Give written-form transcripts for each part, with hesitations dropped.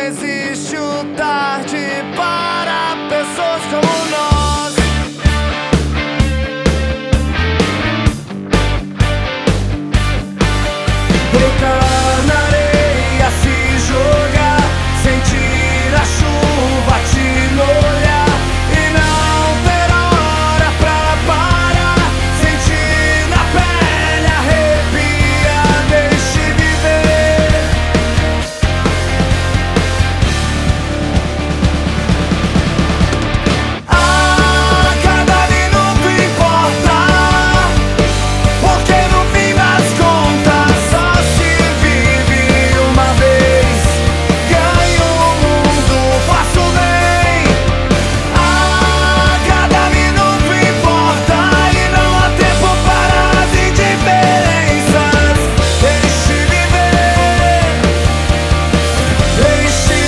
existe o tarde para pessoas como nós. Brincar na areia, se jogar, sentir a chuva te molhar e não ter hora pra parar, sentir na pele arrepia, deixe viver. Cada minuto importa, porque no fim das contas só se vive uma vez. Ganho o mundo, faço bem. Cada minuto importa e não há tempo para as indiferenças. Deixe viver, deixe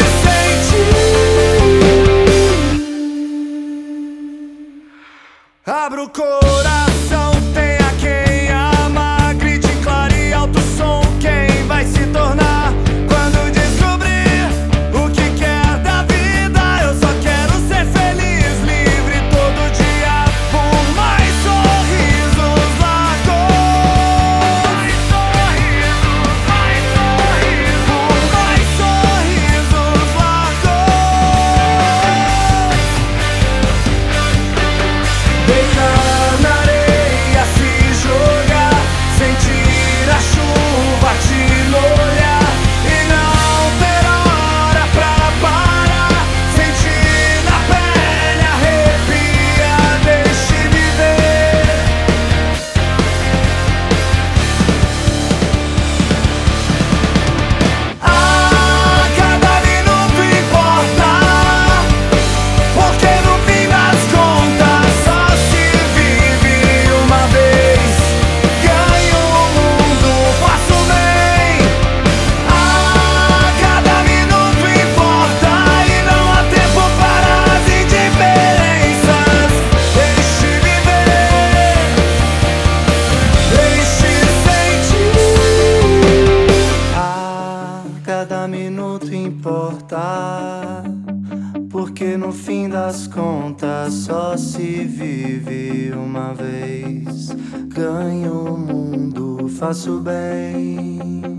sentir. Abra o coração, tenha quem ama, grite claro e alto som quem vai se tornar. Quando descobrir o que quer da vida, eu só quero ser feliz, livre todo dia, por mais sorrisos largos. Mais sorrisos, por mais sorrisos largos. Deitar na areia, se jogar, sentir a chuva te molhar e não ter hora pra parar, sentir na pele arrepia, deixe viver. Cada minuto importa, porque no fim das contas só se vive uma vez. Ganho o mundo, faço bem. Cada minuto importa e não há tempo para as indiferenças. Deixe viver, deixe sentir. Cada minuto importa, porque no fim das contas só se vive uma vez. Ganho o mundo, faço bem.